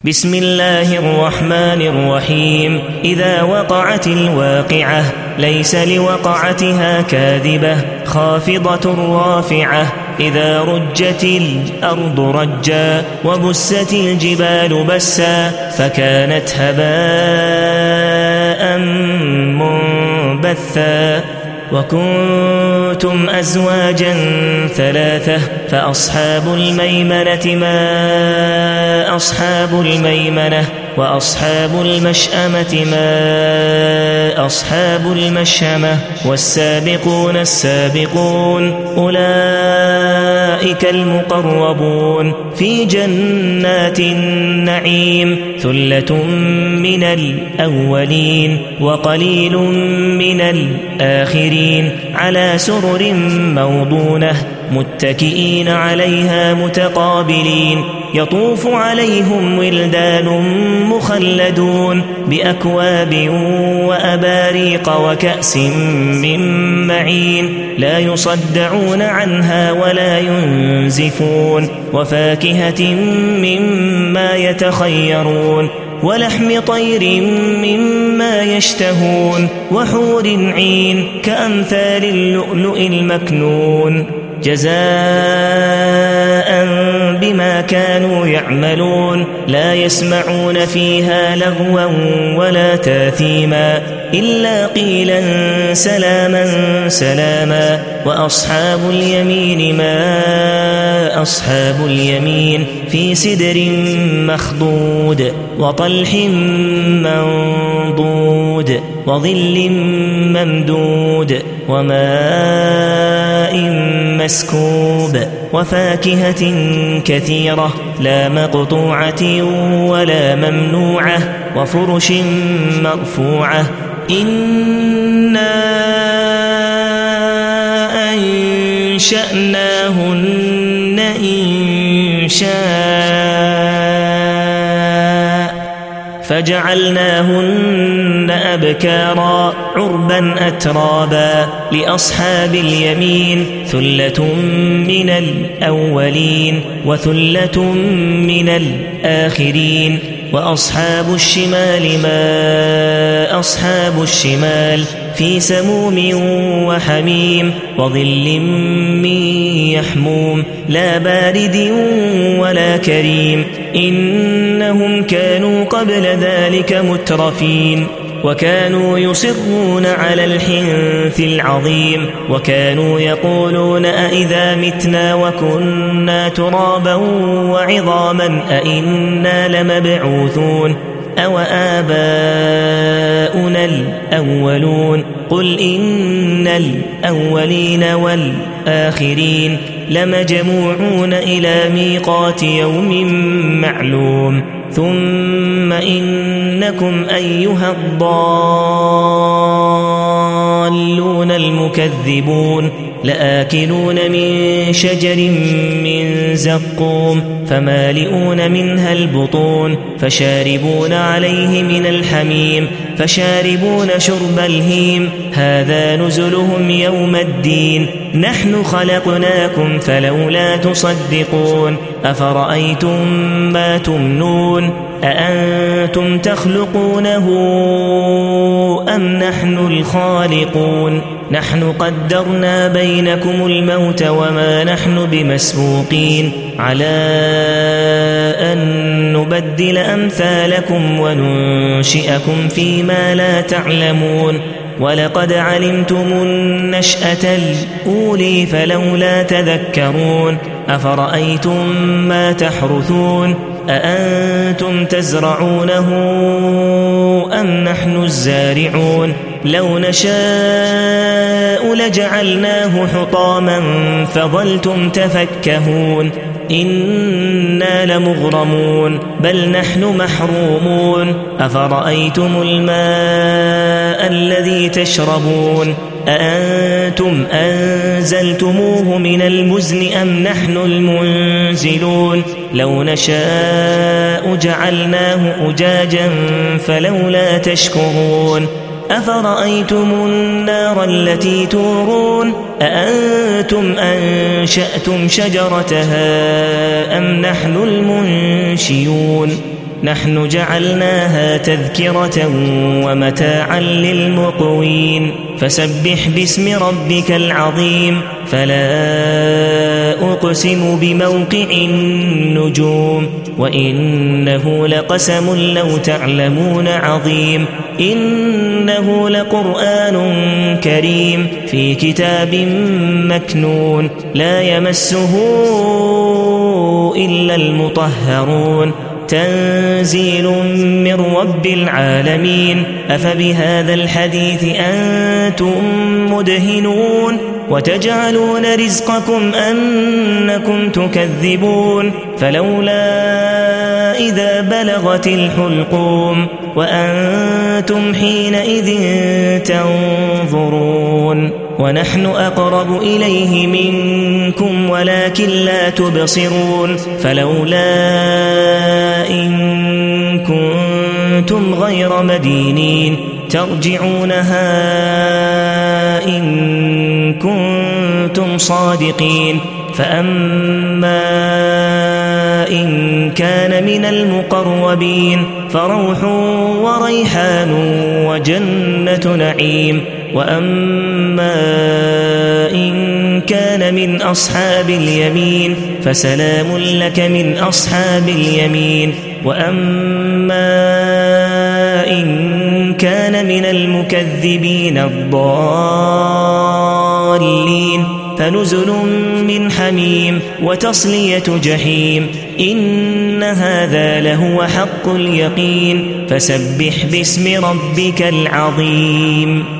بسم الله الرحمن الرحيم. إذا وقعت الواقعة ليس لوقعتها كاذبة خافضة رافعة. إذا رجت الأرض رجا وبست الجبال بسا فكانت هباء منبثا. وكنتم أزواجا ثلاثة فأصحاب الميمنة ما أصحاب الميمنة وأصحاب المشأمة ما أصحاب المشأمة. والسابقون السابقون أولئك المقربون في جنات النعيم. ثلة من الأولين وقليل من الآخرين على سرر موضونة متكئين عليها متقابلين. يطوف عليهم ولدان مخلدون بأكواب وأباريق وكأس من معين لا يصدعون عنها ولا ينزفون. وفاكهة مما يتخيرون ولحم طير مما يشتهون. وحور عين كأمثال اللؤلؤ المكنون جزاء بما كانوا يعملون. لا يسمعون فيها لغوا ولا تاثيما إلا قيلا سلاما سلاما. وأصحاب اليمين ما أصحاب اليمين في سدر مخضود وطلح منضود وظل ممدود وماء مسكوب. وفاكهة كثيرة لا مقطوعة ولا ممنوعة وفرش مرفوعة. إنا أنشأناهن إنشاء فجعلناهن أبكارا عربا أترابا. لأصحاب اليمين ثلة من الأولين وثلة من الآخرين. وأصحاب الشمال ما أصحاب الشمال في سموم وحميم وظل من يحموم لا بارد ولا كريم. إنهم كانوا قبل ذلك مترفين وكانوا يصرون على الحنث العظيم. وكانوا يقولون أئذا متنا وكنا ترابا وعظاما أئنا لمبعوثون أو آباؤنا الأولون. قل إن الأولين والآخرين لمجموعون إلى ميقات يوم معلوم. ثم إنكم أيها الضالون المكذبون لآكلون من شجر من زقوم فمالئون منها البطون فشاربون عليه من الحميم فشاربون شرب الهيم. هذا نزلهم يوم الدين. نحن خلقناكم فلولا تصدقون. أفرأيتم ما تمنون أأنتم تخلقونه أم نحن الخالقون. نحن قدرنا بينكم الموت وما نحن بمسبوقين على أن نبدل أمثالكم وننشئكم فيما لا تعلمون. ولقد علمتم النشأة الأولي فلولا تذكرون. أفرأيتم ما تحرثون أأنتم تزرعونه أم نحن الزارعون. لو نشاء لجعلناه حطاما فظلتم تفكهون. إنا لمغرمون بل نحن محرومون. أفرأيتم الماء الذي تشربون أأنتم أنزلتموه من المزن أم نحن المنزلون. لو نشاء جعلناه أجاجا فلولا تشكرون. أفرأيتم النار التي تورون أأنتم أنشأتم شجرتها أم نحن المنشئون. نحن جعلناها تذكرة ومتاعا للمقوين فسبح باسم ربك العظيم فلا أقسم بموقع النجوم وإنه لقسم لو تعلمون عظيم إنه لقرآن كريم في كتاب مكنون لا يمسه إلا المطهرون تنزيل من رب العالمين أفبهذا الحديث أنتم مدهنون وتجعلون رزقكم أنكم تكذبون فلولا إذا بلغت الحلقوم وأنتم حينئذ تنظرون ونحن أقرب إليه منكم ولكن لا تبصرون فلولا إن كنتم غير مدينين ترجعونها إن كنتم صادقين فأما إن كان من المقربين فروح وريحان وجنة نعيم وأما إن كان من أصحاب اليمين فسلام لك من أصحاب اليمين وأما إن كان من المكذبين الضالين فنزل من حميم وتصلية جحيم إن هذا لهو حق اليقين فسبح باسم ربك العظيم